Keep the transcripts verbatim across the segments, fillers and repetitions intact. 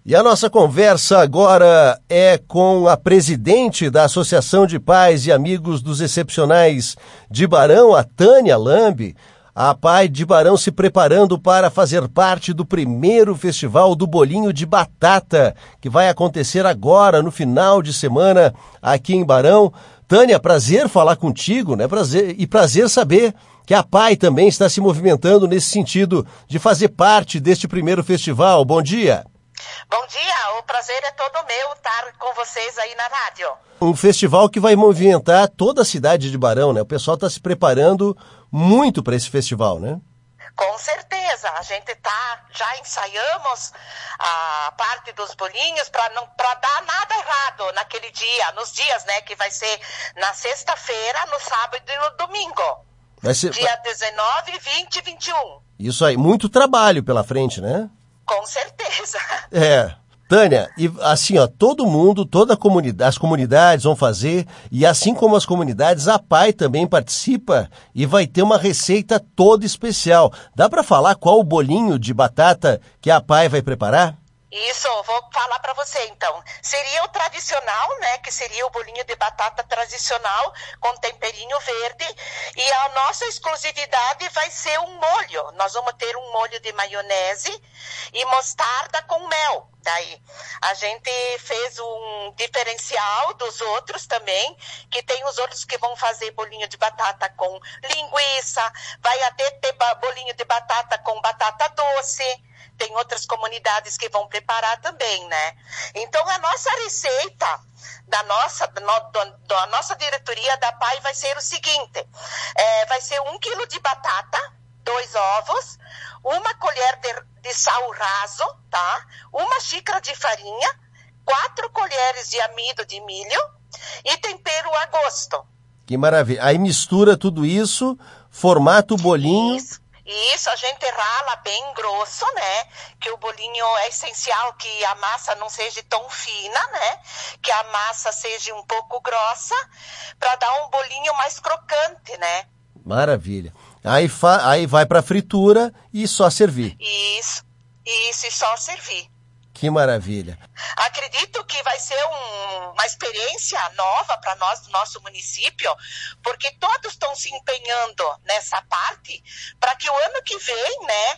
E a nossa conversa agora é com a presidente da Associação de Pais e Amigos dos Excepcionais de Barão, a Tânia Lambe. A Pai de Barão se preparando para fazer parte do primeiro Festival do Bolinho de Batata, que vai acontecer agora, no final de semana, aqui em Barão. Tânia, prazer falar contigo, né? Prazer, e prazer saber que a Pai também está se movimentando nesse sentido de fazer parte deste primeiro festival. Bom dia. Bom dia, o prazer é todo meu estar com vocês aí na rádio. Um festival que vai movimentar toda a cidade de Barão, né? O pessoal está se preparando muito para esse festival, né? Com certeza, a gente tá, já ensaiamos a parte dos bolinhos para não para dar nada errado naquele dia, nos dias, né, que vai ser na sexta-feira, no sábado e no domingo. Vai ser dia dezenove, vinte e vinte e um. Isso aí, muito trabalho pela frente, né? Com certeza. É. Tânia, e assim, ó, todo mundo, toda a comunidade, as comunidades vão fazer, e assim como as comunidades, a Pai também participa e vai ter uma receita toda especial. Dá para falar qual o bolinho de batata que a Pai vai preparar? Isso, vou falar para você então. Seria o tradicional, né, que seria o bolinho de batata tradicional com temperinho verde, e a nossa exclusividade vai ser um molho. Nós vamos ter um molho de maionese e mostarda com mel. Daí, a gente fez um diferencial dos outros também, que tem os outros que vão fazer bolinho de batata com linguiça, vai até ter bolinho de batata com batata doce. Tem outras comunidades que vão preparar também, né? Então, a nossa receita da nossa, da, da nossa diretoria da Pai vai ser o seguinte. É, vai ser um quilo de batata, dois ovos, uma colher de, de sal raso, tá? Uma xícara de farinha, quatro colheres de amido de milho e tempero a gosto. Que maravilha. Aí mistura tudo isso, formata o bolinho... Isso. Isso, a gente rala bem grosso, né? Que o bolinho é essencial que a massa não seja tão fina, né? Que a massa seja um pouco grossa, para dar um bolinho mais crocante, né? Maravilha. Aí, fa... Aí vai para fritura e só servir. Isso, isso e só servir. Que maravilha. Acredito que vai ser um, uma experiência nova para nós do nosso município, porque todos estão se empenhando nessa parte para que o ano que vem, né,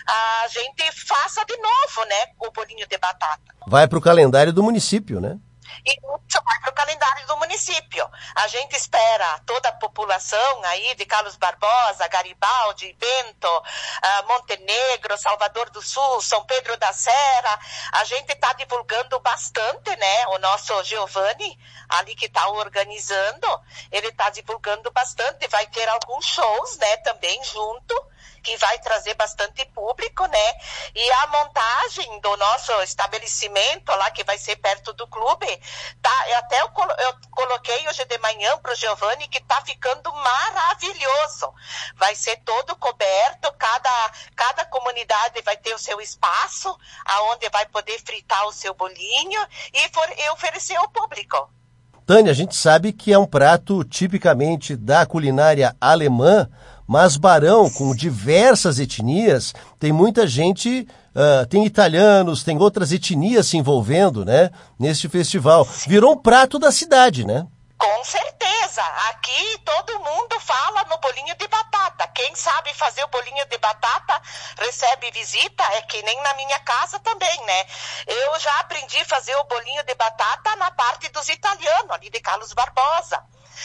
a gente faça de novo, né, o bolinho de batata. Vai para o calendário do município, né? E isso vai para o calendário do município. A gente espera toda a população aí de Carlos Barbosa, Garibaldi, Bento, uh, Montenegro, Salvador do Sul, São Pedro da Serra. A gente está divulgando bastante, né? O nosso Giovanni, ali que está organizando, ele está divulgando bastante. Vai ter alguns shows, né, também junto, que vai trazer bastante público, né? E a montagem do nosso estabelecimento lá, que vai ser perto do clube, tá? Eu até eu, colo- eu coloquei hoje de manhã pro Giovanni, que tá ficando maravilhoso. Vai ser todo coberto, cada, cada comunidade vai ter o seu espaço, aonde vai poder fritar o seu bolinho e, for, e oferecer ao público. Tânia, a gente sabe que é um prato tipicamente da culinária alemã, mas Barão, com diversas etnias, tem muita gente, uh, tem italianos, tem outras etnias se envolvendo, né, neste festival. Virou um prato da cidade, né? Com certeza. Aqui todo mundo fala no bolinho de batata. Quem sabe fazer o bolinho de batata recebe visita, é que nem na minha casa também, né? Eu já aprendi a fazer o bolinho de batata na parte dos italianos, ali de Carlos Barbosa.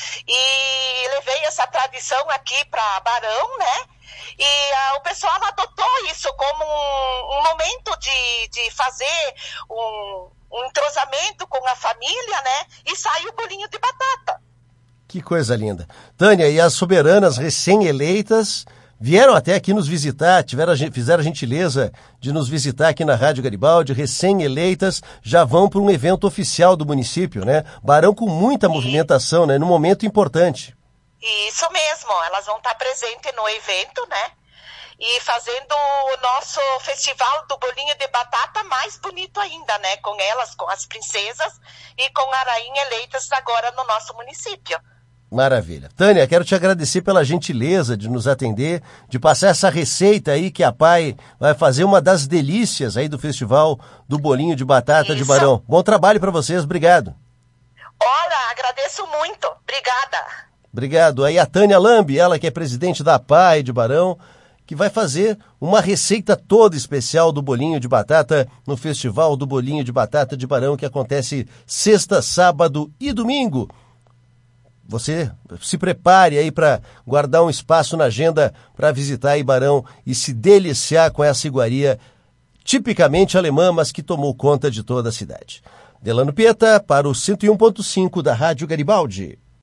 E levei essa tradição aqui para Barão, né? E uh, o pessoal adotou isso como um, um momento de, de fazer um, um entrosamento com a família, né? E sai o bolinho de batata. Que coisa linda. Tânia, e as soberanas recém-eleitas vieram até aqui nos visitar, tiveram, fizeram a gentileza de nos visitar aqui na Rádio Garibaldi, recém-eleitas, já vão para um evento oficial do município, né? Barão com muita movimentação, né? Num momento importante. Isso mesmo, elas vão estar presentes no evento, né? E fazendo o nosso festival do bolinho de batata mais bonito ainda, né? Com elas, com as princesas e com a rainha eleitas agora no nosso município. Maravilha. Tânia, quero te agradecer pela gentileza de nos atender, de passar essa receita aí que a Pai vai fazer, uma das delícias aí do Festival do Bolinho de Batata Isso. de Barão. Bom trabalho para vocês, obrigado. Olha, agradeço muito. Obrigada. Obrigado. Aí a Tânia Lambi, ela que é presidente da Pai de Barão, que vai fazer uma receita toda especial do bolinho de batata no Festival do Bolinho de Batata de Barão, que acontece sexta, sábado e domingo. Você se prepare aí para guardar um espaço na agenda para visitar Ibarão e se deliciar com essa iguaria tipicamente alemã, mas que tomou conta de toda a cidade. Delano Pieta para o cento e um ponto cinco da Rádio Garibaldi.